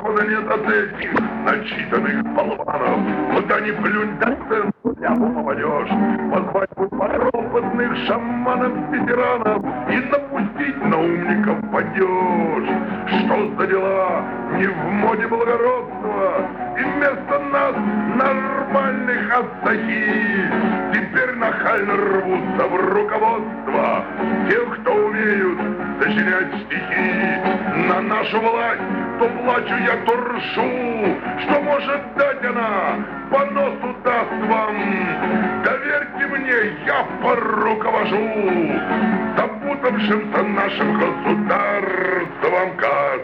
прохода нет от этих начитанных болванов. Куда ни плюнь, до центра попадешь. Позвать бы опытных шаманов-ветеранов и напустить на умников падеж. Что за дела? Не в моде благородства. И вместо нас нормальных астахи теперь нахально рвутся в руководство тех, кто умеют сочинять стихи. На нашу власть то плачу я, то ршу. Что может дать она? По носу даст вам. Доверьте мне, я поруковожу запутавшимся нашим государством каз.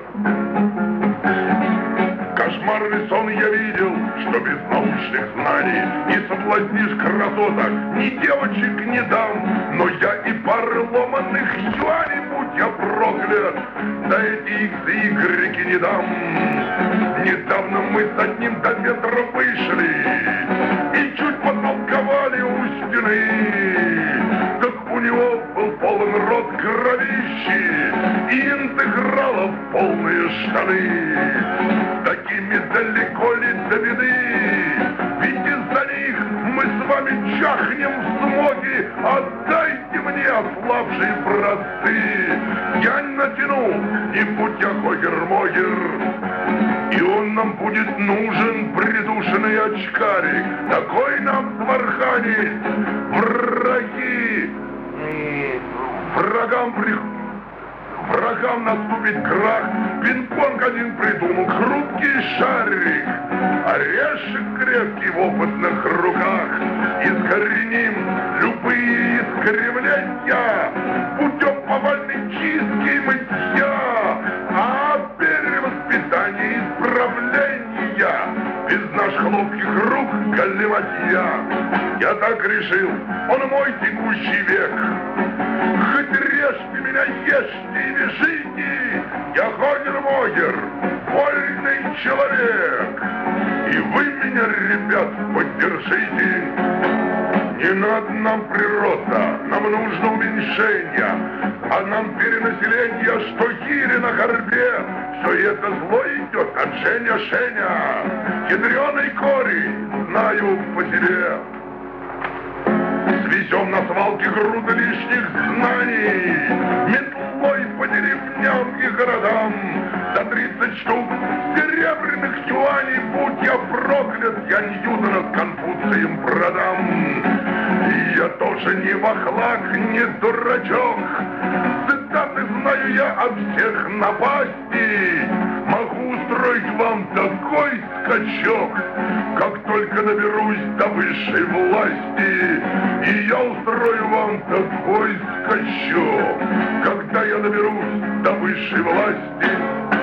Кошмарный сон я видел, что без научных знаний не соблазнишь красоток, ни девочек не дам. Но я и пары ломаных юаней, будь я проклят, да эти иксы и греки не дам. Недавно мы с одним до ветра вышли и чуть потолковали у стены. Так у него был полон рот кровищи и интегралов полные штаны. Такими далеко ли до беды? Ведь из-за них мы с вами чахнем в смоге. Отдайте мне ослабшие братцы. Я натяну, не будь я хогер-могер. И он нам будет нужен, придушенный очкарик. Такой нам с Вархани врагам наступит крах. Пинг-понг один придумал, хрупкий шарик, орешек крепкий в опытных руках. Искореним любые искривления путем повальной чистки и мытья, а перевоспитание исправления без наших ловких рук галиматья. Я так решил, он мой текущий век. Хоть режьте меня, ешьте и вяжите, я хогер-могер, вольный человек. И вы меня, ребят, поддержите. Не надо нам прироста, нам нужно уменьшение, а нам перенаселение, что гири на горбе. Все это зло идет от Шеня. Ядреный корень, знаю по себе. Свезем на свалке груды лишних знаний, метлой по деревням и городам. За 30 штук серебряных юаней, будь я проклят, я Ньютона с Конфуцием продам. И я тоже не вахлак, не дурачок, цитаты знаю я от всех напастей. Могу устроить вам такой скачок, как только наберусь до высшей власти. И я устрою вам такой скачок, когда я наберусь до высшей власти.